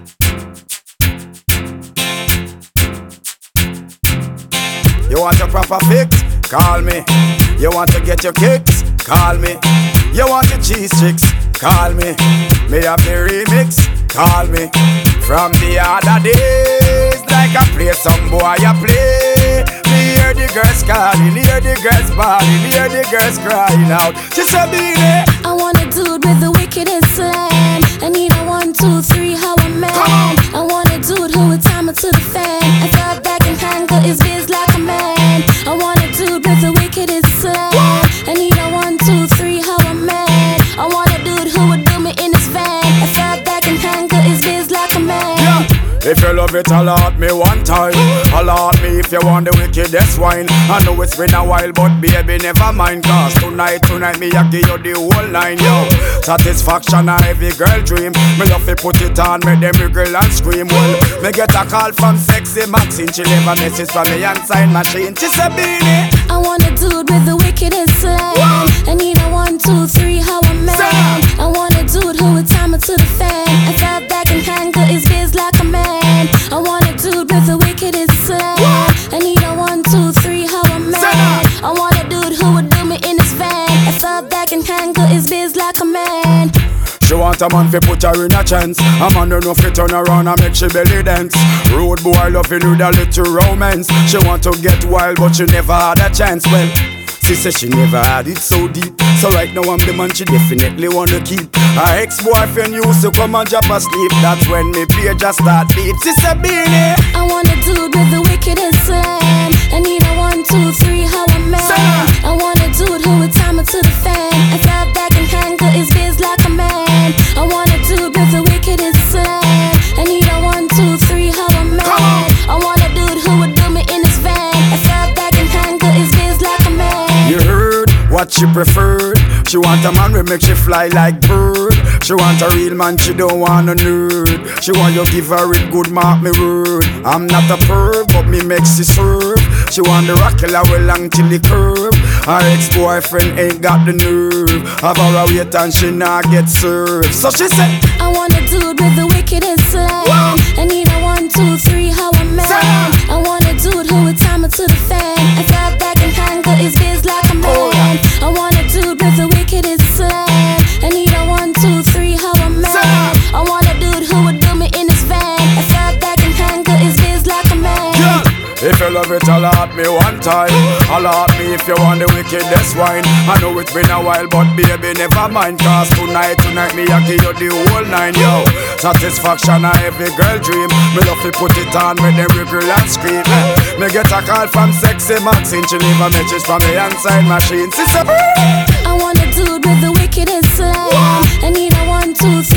You want your proper fix? Call me. You want to get your kicks? Call me. You want your cheese chicks? Call me. Me have the remix? Call me. From the other days, like I play some boy I play. Me hear the girls calling, hear the girls bawling, hear the girls crying out. She said, "Beanie, I want a dude with the wickedest slang. I need a 1, 2, 3, how a man. I want a dude who would time it to the fan. I thought that can handle his biz like a man. I want a dude with the wickedest slang. I need a 1, 2, 3, how a man. I want a dude who would do me in his van. I thought that can handle his biz like a man. Yeah. If you love it, alert me one time. Alert me if you want the wickedest wine. I know it's been a while, but baby, never mind. Cause tonight, me I give you the whole line, yo. Satisfaction a every girl dream. Me love to put it on, make them wriggle and scream. Well, me get a call from Sexy Maxine. She leave a message from me and sign machine. She said, "Beanie, I want a dude with the wickedest slang. I need a 1, 2, 3, how a man. I want a dude who would time it to the fan. I thought that can handle his biz like a man. I want a dude with the wickedest slang. I need a 1, 2, 3, how a man. I want a dude who would do me in his van. I thought that can handle his biz like a man." She want a man fi put her in a chance. A man don't know fi turn around and make she belly dance. Rude boy loving with a little romance. She want to get wild but she never had a chance. Well, she said she never had it so deep. So right now I'm the man she definitely wanna keep. Her ex-boyfriend used to come and drop asleep. That's when me page just start beep. She said, "Beanie, I want a dude with the wickedest slang. I need a 1, 2, 3, how a man. I want a dude who would time it to the fan. I thought that can handle his biz like a man. I want a dude with the wickedest slang. I need a 1, 2, 3, how a man. I want a dude who would do me in his van. I thought that can handle his biz like a man." You heard what she preferred. She want a man who make she fly like bird. She want a real man, she don't want a nerd. She want you give her it good, mark me word. I'm not a perv, but me makes she serve. She want the rockilla well long till the curve. Her ex-boyfriend ain't got the nerve. Have her a wait and she not get served. So she said, I want a dude with the wickedest slang. I need a 1, 2, 3, how a man. I want a dude who would time it to the fan. I thought that can handle his biz like a man. I want a dude with the wickedest slang. I need a 1, 2, 3, how a man. I want a dude who would do me in his van. I thought that can handle his biz like a man. yeah. If you love it, alert me one time. Alert me if you want the wickedest wine. I know it's been a while, but baby, never mind. Cause tonight, me I give you the whole nine, yo. Satisfaction a every girl dream. Me love to put it on, make them wriggle and scream. Me get a call from Sexy Maxine. She leave a message from me and sign machine. She said, I want a dude with the wickedest slang. I need a 1, 2, 3.